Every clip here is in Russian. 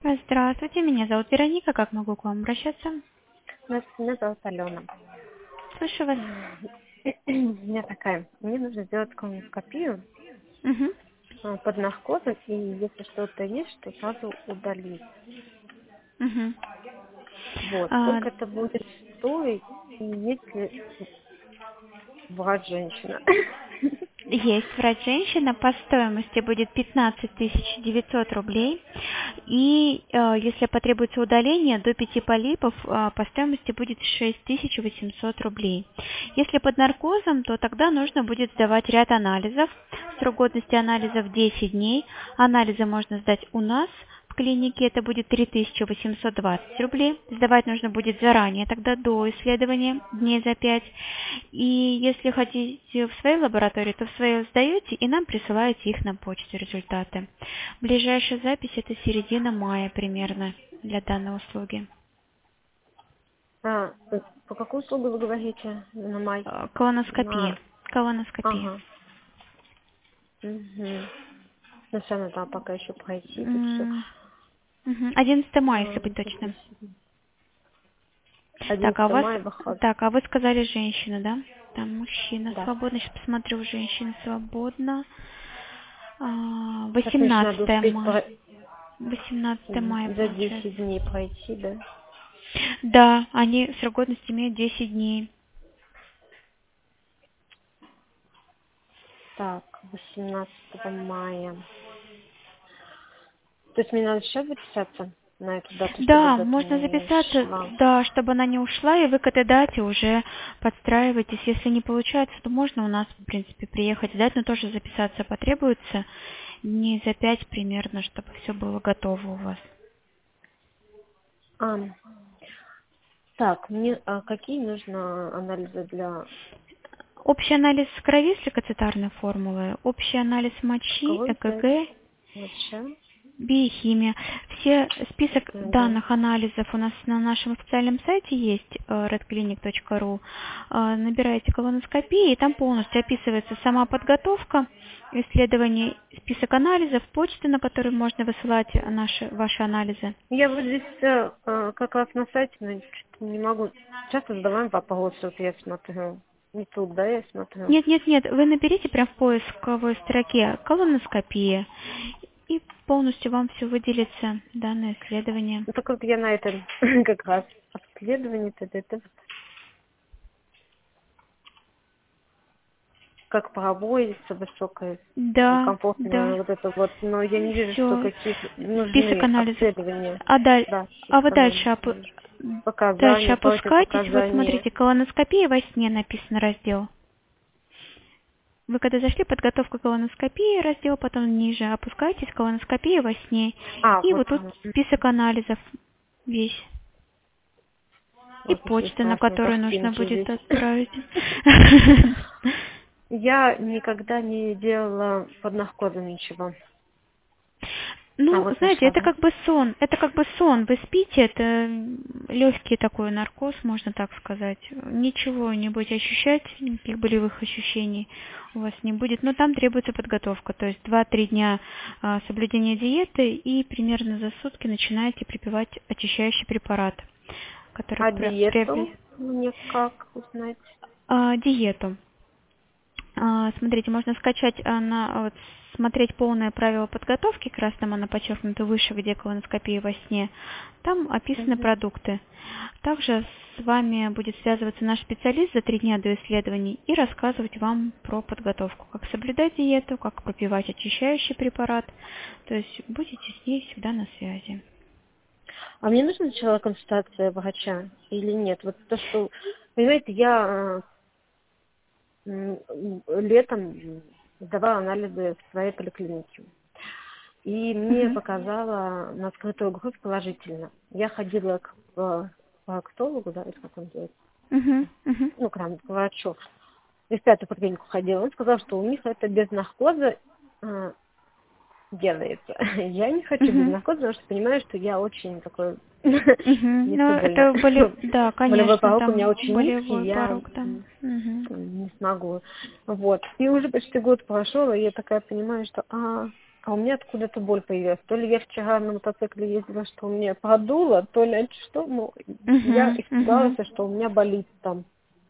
Здравствуйте, меня зовут Вероника. Как могу к вам обращаться? Меня зовут Алена. Слышу вас. У меня мне нужно сделать колоноскопию Мгм. под наркозом, и если что-то есть, что сразу удалить. Мгм. Вот. А, Сколько это будет стоить, и если врач женщина? Есть врач-женщина, по стоимости будет 15 900 рублей. И если потребуется удаление до 5 полипов, по стоимости будет 6800 рублей. Если под наркозом, то тогда нужно будет сдавать ряд анализов. Срок годности анализов 10 дней. Анализы можно сдать у нас в клинике, это будет 3820 рублей. Сдавать нужно будет заранее, тогда до исследования, дней за 5. И если хотите в своей лаборатории, то в своей сдаете и нам присылаете их на почту результаты. Ближайшая запись это середина мая примерно для данной услуги. А, по какую услугу вы говорите? На май? Колоноскопия. На... Колоноскопия. Ага. Угу. Ну, все надо пока еще пройти это все. М, мгм. 11 мая, если быть точным. Так, 11 мая выходит. а вы сказали женщина, да? Там мужчина Да. свободно. Сейчас посмотрю, женщина свободна. Так, мне же надо 18 успеть мая. 18 мая за получается. 10 дней пройти, да? Да, они срок годности имеют 10 дней. Так, 18 мая. То есть мне надо сейчас записаться на эту дату, чтобы Да, дата можно не записаться, шла. да, чтобы она не ушла, и вы к этой дате уже подстраиваетесь. Если не получается, то можно у нас, в принципе, приехать сдать, но тоже записаться потребуется дней за 5 примерно, чтобы все было готово у вас. А, так, мне какие нужно анализы для Общий анализ крови с лейкоцитарной формулы, общий анализ мочи, кого взять? ЭКГ, Лучше? биохимия. Все список Да. данных анализов у нас на нашем официальном сайте есть redclinic.ru. Набираете колоноскопии, и там полностью описывается сама подготовка, исследование, список анализов, почты, на которые можно высылать ваши анализы. Я вот здесь как раз на сайте, но что-то не могу. Часто задаваем вопросы, вот я смотрю. Не тут, да, я смотрю. Нет, нет, нет, вы наберите прям в поисковой строке колоноскопия, и полностью вам все выделится данное исследование. Ну, так вот я на этом как раз обследование, т.д. Как проводится высокое, Да, комфортное да. вот это вот, но я не вижу, что Все. какие Список нужны анализов. обследования. А, Да, а вы список дальше, анализов не вижу. дальше Показания, опускайтесь. Вот противопоказания. смотрите, колоноскопия во сне написан раздел. Вы когда зашли, подготовка колоноскопии, раздел, потом ниже опускайтесь, колоноскопия во сне. А, И вот вот тут оно. список анализов весь. И Вот еще есть почта, на классные которую нужно картинки будет здесь. отправить. Я никогда не делала под наркозом ничего. А Ну, вот знаете, нашла это вас. как бы сон. Это как бы сон. Вы спите, это легкий такой наркоз, можно так сказать. Ничего не будете ощущать, никаких болевых ощущений у вас не будет. Но там требуется подготовка. То есть 2-3 дня соблюдения диеты и примерно за сутки начинаете припивать очищающий препарат, который А диету мне как узнать? диету. Смотрите, можно скачать, вот, смотреть полное правило подготовки, как раз там она подчеркнута выше, где колоноскопия во сне. Там описаны Мгм. продукты. Также с вами будет связываться наш специалист за 3 дня до исследований и рассказывать вам про подготовку, как соблюдать диету, как пропивать очищающий препарат. То есть будете с ней всегда на связи. А мне нужна сначала консультация врача или нет? Вот то, что, понимаете, я летом сдавала анализы в своей поликлинике. И мне Мгм. показала на открытую грудь положительно. Я ходила к проктологу, да, или как он делает, Мгм. Мгм. ну, к врачу. И в пятую поликлинику ходила. Он сказал, что у них это без наркоза делается. Я не хочу без Мгм. наркоза, потому что понимаю, что я очень такой Мгм. Ну, нестабильна. это да, Болевой конечно, порог у меня там очень низкий, болевой я порог там. Мгм. не смогу. Вот. И уже почти год прошел, и я такая понимаю, что А у меня откуда-то боль появилась. То ли я вчера на мотоцикле ездила, что у меня подуло, то ли что. Ну, я испугалась, что у меня болит там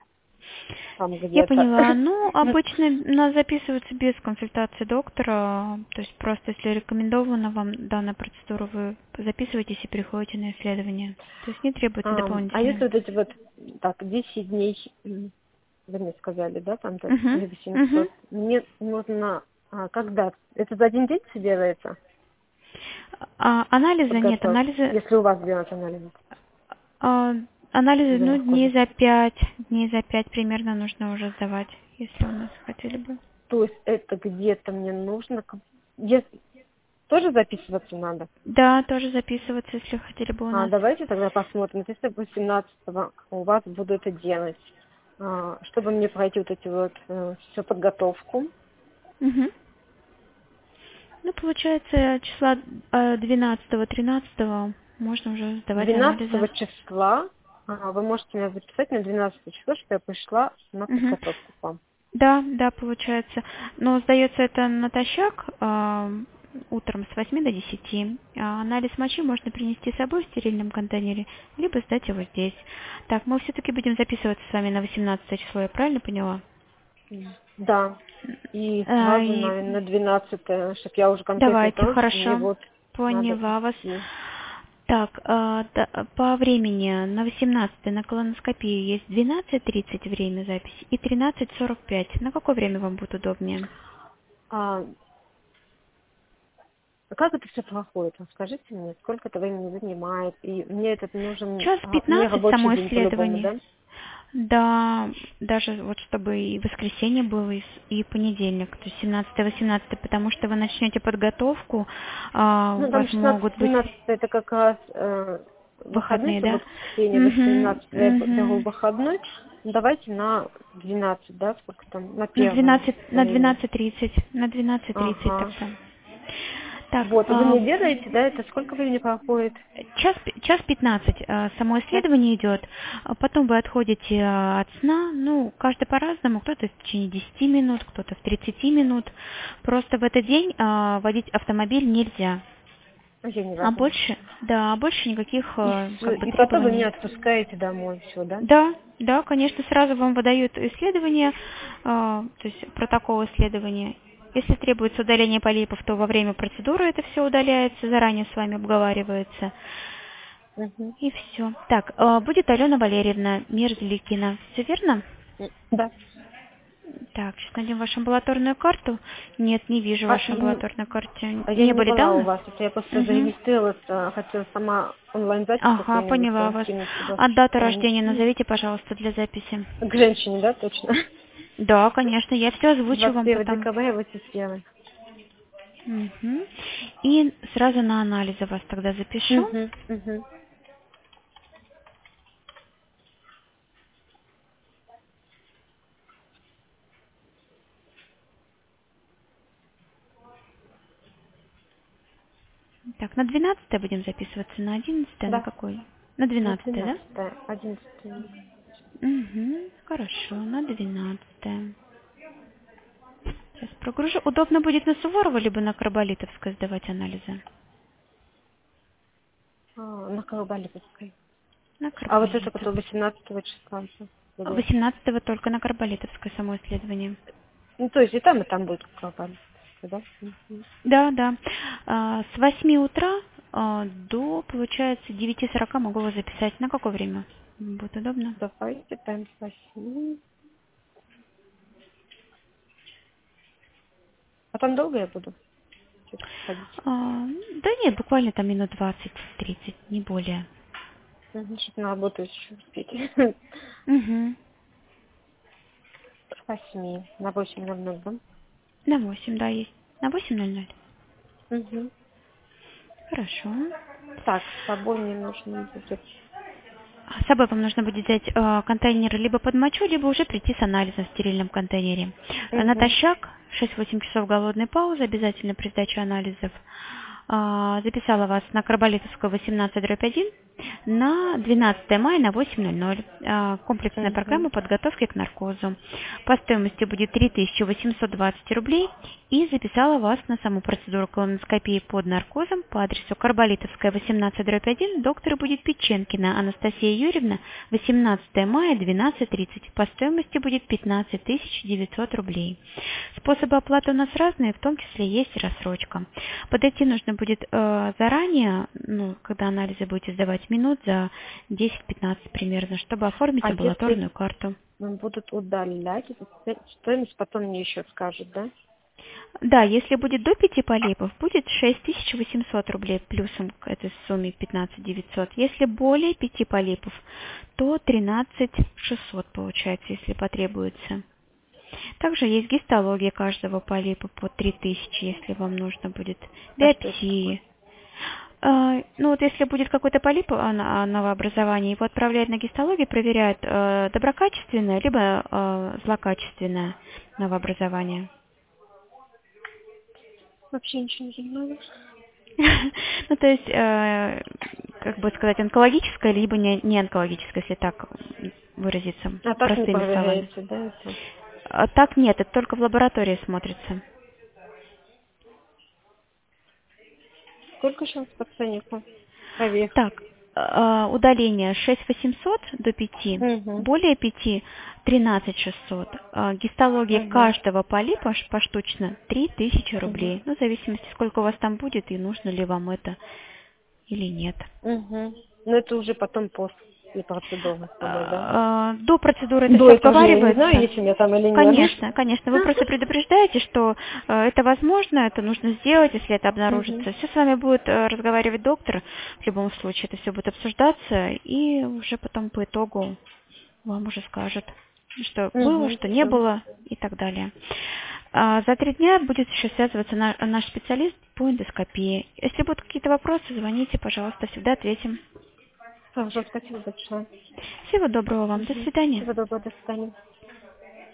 Я где-то. поняла. Ну, обычно нас записываются без консультации доктора, то есть просто если рекомендована вам данная процедура, вы записываетесь и приходите на исследование. То есть не требуется А если дополнительно. вот эти вот, так, 10 дней, вы мне сказали, да, там, Мгм, либо мгм. 700, мне нужно, когда? Это за один день все делается? Анализа нет, Подготовка. анализы, Если у вас делать анализы. а, анализы, Или ну, на входе. дней за 5 примерно нужно уже сдавать, если у нас хотели бы. То есть это где-то мне нужно, тоже записываться надо? Да, тоже записываться, если хотели бы у нас. Давайте тогда посмотрим, если 18-го у вас буду это делать, чтобы мне пройти вот эти вот всю подготовку. Мгм. Ну, получается, числа 12-13 можно уже сдавать анализы. 12 числа вы можете меня записать на 12 число, что я пришла на Мгм. подготовку к вам. Да, да, получается. Но сдается это натощак утром с 8 до 10. Анализ мочи можно принести с собой в стерильном контейнере, либо сдать его здесь. Так, мы все-таки будем записываться с вами на 18 число, я правильно поняла? Да. И сразу И на 12, чтобы я уже конкретно давайте, знала, что мне хорошо. вот надо Поняла вас. идти. Так, по времени на 18 на колоноскопию есть 12:30 время записи и 13:45. На какое время вам будет удобнее? А как это все проходит? Скажите мне, сколько это времени занимает? И мне этот нужен, Час мне 15 рабочий само день по-любому, исследование. да? Да, даже вот чтобы и воскресенье было, и понедельник, то есть 17-18, потому что вы начнете подготовку, у Ну, там вас могут быть 16-17 это как раз выходные, выходные, да? суббота, воскресенье, Угу, 18 я беру угу. выходной. Ну, давайте на 12, да, сколько там, на На первое 12, на время. 12:30, на 12:30 Ага. тогда. Так, Вот, и вы мне делаете, да, это сколько времени проходит? час 15 само Час? исследование идет, потом вы отходите от сна, ну, каждый по-разному, кто-то в течение 10 минут, кто-то в 30 минут. Просто в этот день водить автомобиль нельзя. Я не А возьму. больше, да, больше никаких как бы И потом вы меня требований. отпускаете домой, все, да? Да, да, конечно, сразу вам выдают исследование, то есть протокол исследования. Если требуется удаление полипов, то во время процедуры это все удаляется, заранее с вами обговаривается. Угу. И все. Так, будет Алена Валерьевна Мерзликина. Все верно? Да. Так, сейчас найдем вашу амбулаторную карту. Нет, не вижу А, вашу амбулаторную карту. я Не не были была да у у нас? вас, это я просто Угу. зарегистрировалась, хотела сама онлайн-запись Ага, какую-нибудь поняла вас. кинуть сюда. А дату рождения назовите, пожалуйста, для записи. К женщине, да, точно? Да, конечно, я все озвучу вам 21 потом. декабря вы сделали. Мгм. И сразу на анализы вас тогда запишу. Угу, угу. Так, на 12 будем записываться, на 11, на Да, какой? На на 12, да? 12, 11. Угу, хорошо, на 12. Сейчас прогружу. Удобно будет на Суворова, либо на Карболитовской сдавать анализы? На Колобалиповской. На А вот это, которое Карболитовской. 18 числа. Или... 18 только на Карболитовской само исследование. Ну, то есть и там будет Колобалиповская, да? Мгм. Да, да. С 8 утра до, получается, 9:40 могу вас записать. На какое время будет удобно? Давайте, там спасибо. А там долго я буду что-то ходить? Да нет, буквально там минут 20-30, не более. Что-то на работу еще успеть. Угу. С 8 на 8:00, да? На 8, да, есть. На 8:00. Угу. Хорошо. Так, с собой мне нужно будет. С собой вам нужно будет взять контейнер либо под мочу, либо уже прийти с анализом в стерильном контейнере. Угу. Натощак, 6-8 часов голодной паузы, обязательно при сдаче анализов. Записала вас на Карболитовскую 18/1. на 12 мая на 8:00. Комплексная Угу. программа подготовки к наркозу. По стоимости будет 3820 рублей. И записала вас на саму процедуру колоноскопии под наркозом по адресу Карболитовская, 18/1. Доктор будет Печенкина Анастасия Юрьевна, 18 мая, 12:30. По стоимости будет 15 900 рублей. Способы оплаты у нас разные, в том числе есть рассрочка. Подойти нужно будет заранее, когда анализы будете сдавать, минут за 10-15 примерно, чтобы оформить А если амбулаторную карту. будут удалять, стоимость потом мне еще скажут, да? Да, если будет до 5 полипов, будет 6800 рублей плюсом к этой сумме 15 900. Если более 5 полипов, то 13 600 получается, если потребуется. Также есть гистология каждого полипа по 3000, если вам нужно будет. А что это такое? Биопсии. Если будет какой-то полип новообразования, его отправляют на гистологию, проверяют доброкачественное, либо злокачественное новообразование. Вообще ничего не понимаю. То есть, как бы сказать, онкологическое, либо не онкологическое, если так выразиться А так не простыми словами. проверяется, да, это? Так нет, это только в лаборатории смотрится. Сколько сейчас по ценнику? Проверка. Так, удаление 6800 до 5, Угу. более 5 13 600. Гистология Угу. каждого полипа поштучно 3000 Угу. рублей. В зависимости, сколько у вас там будет и нужно ли вам это или нет. Угу. Но это уже потом после процедуры с тобой, да? До процедуры это До все этого же я не знаю, обговаривается. есть у меня там или нет. Конечно, конечно. Вы просто предупреждаете, что это возможно, это нужно сделать, если это Угу. обнаружится. Все с вами будет разговаривать доктор. В любом случае это все будет обсуждаться, и уже потом по итогу вам уже скажет, что было, Угу. что не Все. было и так далее. За 3 дня будет еще связываться наш специалист по эндоскопии. Если будут какие-то вопросы, звоните, пожалуйста, всегда ответим. Хорошо, спасибо большое. Всего доброго вам. До Угу. свидания. Всего доброго, до свидания.